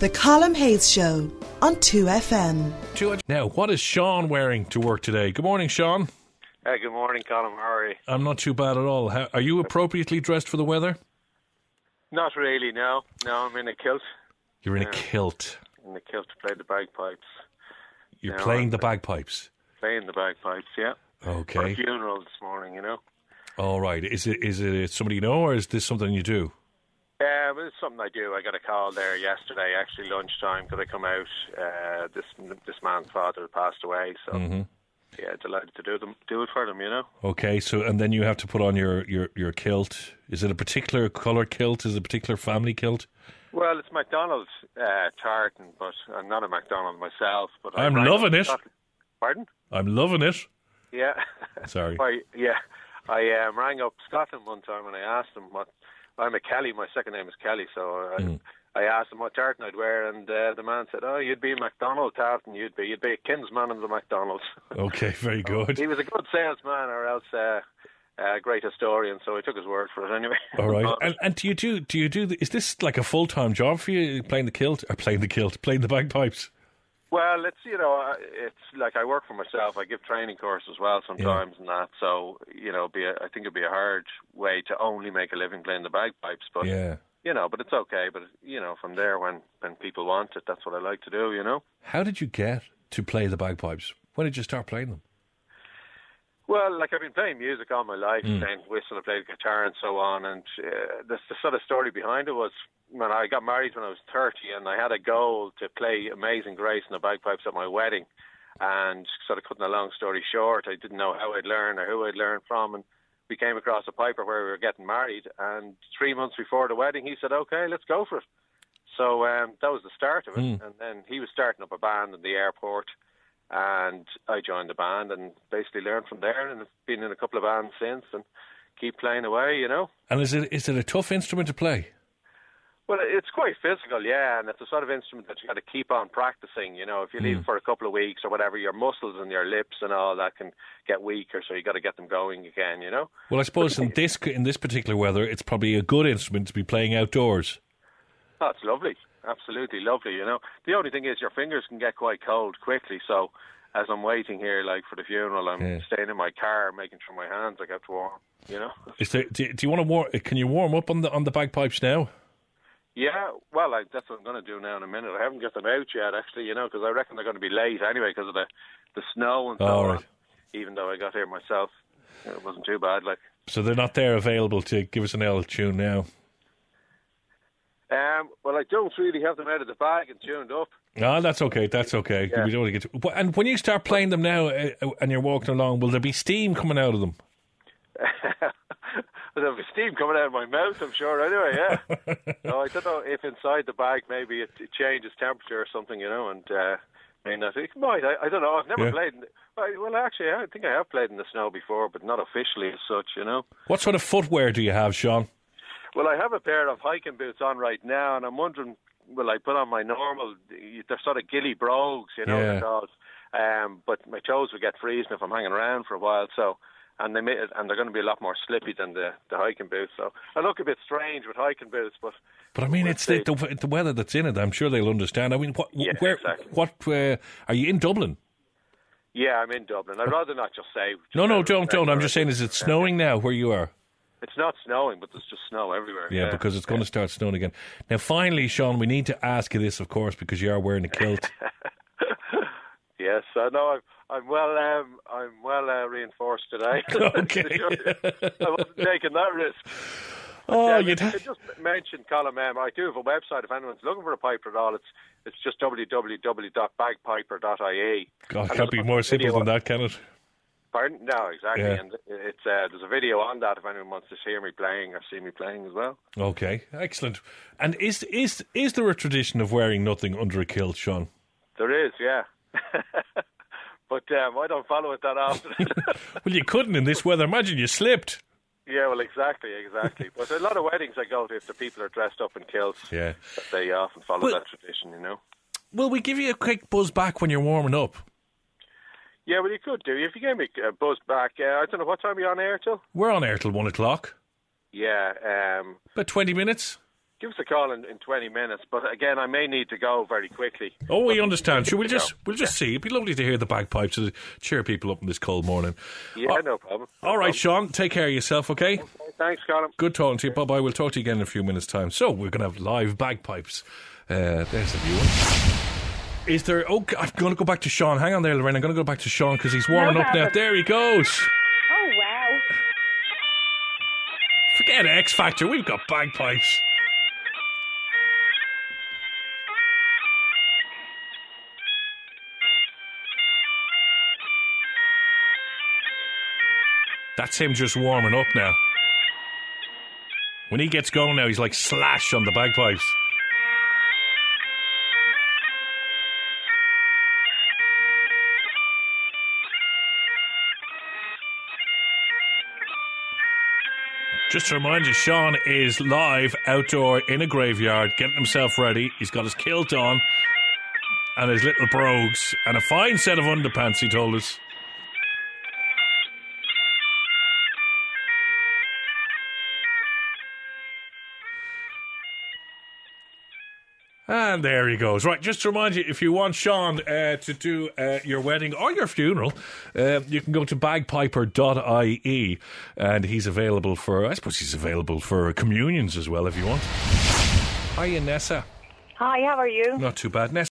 The Colin Hayes Show on 2FM. Now, what is Sean wearing to work today? Good morning, Sean. Good morning, Colin. How are you? I'm not too bad at all. Are you appropriately dressed for the weather? Not really, no. No, I'm in a kilt. You're in a kilt. In a kilt to play the bagpipes. You're playing the bagpipes? Playing the bagpipes, yeah. Okay. For a funeral this morning, All right. Is it somebody you know, or is this something you do? It's something I do. I got a call there yesterday, actually lunchtime, because I come out. This man's father passed away, so yeah, delighted to do it for them, Okay, so and then you have to put on your kilt. Is it a particular colour kilt? Is it a particular family kilt? Well, it's McDonald's tartan, but I'm not a McDonald myself. But I'm loving it. Pardon? I'm loving it. Yeah. Sorry. I rang up Scotland one time and I asked them what. I'm a Kelly. My second name is Kelly, so I asked him what tartan I'd wear, and the man said, "Oh, you'd be a McDonald tartan. You'd be a kinsman in the McDonald's." Okay, very good. He was a good salesman, or else a great historian. So I took his word for it anyway. All right. And do you do? Is this like a full-time job for you? Playing the bagpipes? Well, it's like I work for myself. I give training courses as well sometimes and that. So I think it'd be a hard way to only make a living playing the bagpipes. But but it's okay. But from there, when people want it, that's what I like to do. How did you get to play the bagpipes? When did you start playing them? Well, I've been playing music all my life, playing whistle, I played guitar and so on. And the sort of story behind it was when I got married when I was 30, and I had a goal to play Amazing Grace in the bagpipes at my wedding. And sort of cutting a long story short, I didn't know how I'd learn or who I'd learn from. And we came across a piper where we were getting married. And 3 months before the wedding, he said, "Okay, let's go for it." So that was the start of it. And then he was starting up a band in the airport. And I joined the band and basically learned from there, and I've been in a couple of bands since and keep playing away, And is it a tough instrument to play? Well, it's quite physical, yeah, and it's a sort of instrument that you got to keep on practicing, If you leave it for a couple of weeks or whatever, your muscles and your lips and all that can get weaker, so you got to get them going again, Well, I suppose in this particular weather, it's probably a good instrument to be playing outdoors. Oh, it's lovely. Absolutely lovely, The only thing is your fingers can get quite cold quickly, so as I'm waiting here, for the funeral, I'm staying in my car, making sure my hands get warm, Is there, do you want to warm? Can you warm up on the bagpipes now? Yeah, well, that's what I'm going to do now in a minute. I haven't got them out yet, actually, because I reckon they're going to be late anyway because of the snow and so on. Even though I got here myself, it wasn't too bad. So they're not there available to give us an L tune now? Well, I don't really have them out of the bag and tuned up. No, that's okay. Yeah. We don't want to get and when you start playing them now and you're walking along, will there be steam coming out of them? There'll be steam coming out of my mouth, I'm sure, anyway, yeah. So I don't know if inside the bag maybe it changes temperature or something, and I think it might. I don't know. I've never played well, actually, I think I have played in the snow before, but not officially as such, What sort of footwear do you have, Sean? Well, I have a pair of hiking boots on right now, and I'm wondering, will I put on my normal, they're sort of ghillie brogues, they're called. But my toes will get freezing if I'm hanging around for a while, so, and they're going to be a lot more slippy than the hiking boots, so I look a bit strange with hiking boots, but I mean, it's the weather that's in it. I'm sure they'll understand. I mean, exactly. Are you in Dublin? Yeah, I'm in Dublin. I'd rather not just say. No, don't. I'm just saying, is it snowing now where you are? It's not snowing, but there's just snow everywhere. Yeah, because it's going to start snowing again. Now, finally, Sean, we need to ask you this, of course, because you are wearing a kilt. Yes, I know. I'm well reinforced today. Okay. I wasn't taking that risk. Oh, I just mentioned, Colin, I do have a website. If anyone's looking for a piper at all, it's just www.bagpiper.ie. God, it can't be more simple than that, can it? Pardon? No, exactly. Yeah. And it's there's a video on that if anyone wants to hear me playing or see me playing as well. Okay, excellent. And is there a tradition of wearing nothing under a kilt, Sean? There is, yeah. But I don't follow it that often. Well, you couldn't in this weather. Imagine you slipped. Yeah, well, exactly. But a lot of weddings I go to, if the people are dressed up in kilts, they often follow that tradition, Will we give you a quick buzz back when you're warming up? Yeah, well, you could do. If you gave me a buzz back, I don't know, what time are you on air till? We're on air till 1 o'clock. Yeah. About 20 minutes. give us a call in 20 minutes. But again, I may need to go very quickly. Oh, we understand. Sure, we'll just see. It'd be lovely to hear the bagpipes to cheer people up in this cold morning. Yeah, no problem. All right, Sean, take care of yourself, okay? Thanks, Colin. Good talking to you. Bye-bye. We'll talk to you again in a few minutes' time. So, we're going to have live bagpipes. There's a new one. Is there... Oh, I'm going to go back to Sean. Hang on there, Lorraine. I'm going to go back to Sean because he's warming up now. There he goes. Oh, wow. Forget X Factor. We've got bagpipes. That's him just warming up now. When he gets going now, he's like Slash on the bagpipes. Just to remind you, Sean is live outdoor in a graveyard, getting himself ready. He's got his kilt on and his little brogues and a fine set of underpants, he told us. And there he goes. Right, just to remind you, if you want Sean to do your wedding or your funeral, you can go to bagpiper.ie, and he's available for, I suppose he's available for communions as well if you want. Hiya, Nessa. Hi, how are you? Not too bad. Nessa,